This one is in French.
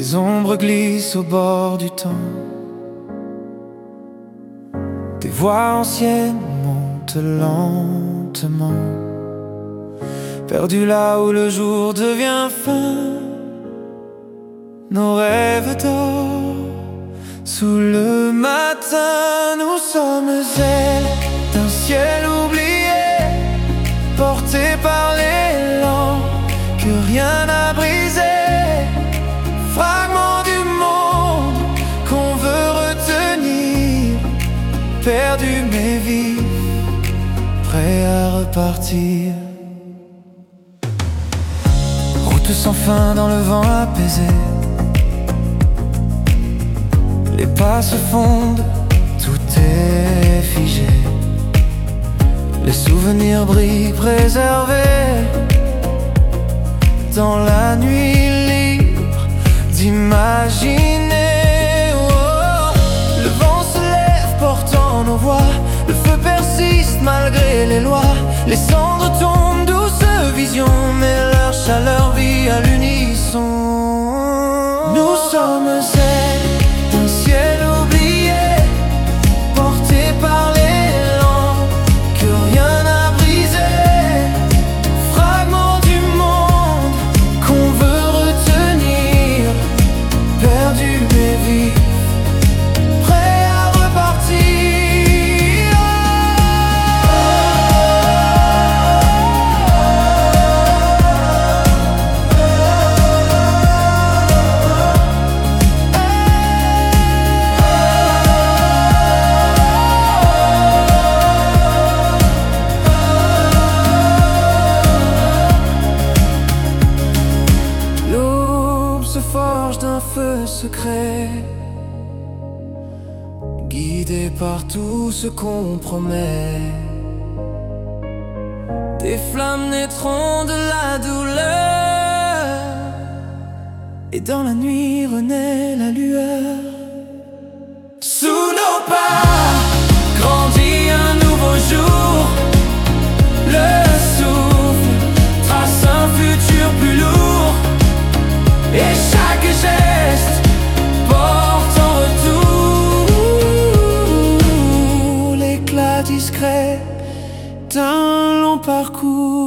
Les ombres glissent au bord du temps. Des voix anciennes montent lentement, perdues là où le jour devient fin. Nos rêves dorment sous le matin. Nous sommes ailes d'un ciel oublié, portés par l'élan que rien n'a brisé. Fragments du monde qu'on veut retenir, perdus mais vifs, prêts à repartir. Route sans fin dans le vent apaisé, les pas se fondent, tout est figé. Les souvenirs brillent préservés dans la nuit libre d'imaginer. Oh, le vent se lève portant nos voix, le feu persiste malgré les lois. Les cendres tombent, douce vision, mais leur chaleur vit à l'unisson. Nous sommes celles d'un ciel oublié, porté par l'élan que rien n'a brisé. Fragments du monde qu'on veut retenir, perdus mais vifs, prêts à repartir. L'aube se forge d'un feu secret, guidé par tout ce qu'on promet. Des flammes naîtront de la douleur, et dans la nuit renaît la lueur. Sous nos pas grandit un nouveau jour. Le souffle trace un futur plus lourd, et chaque geste porte en retour l'éclat discret d'un long parcours.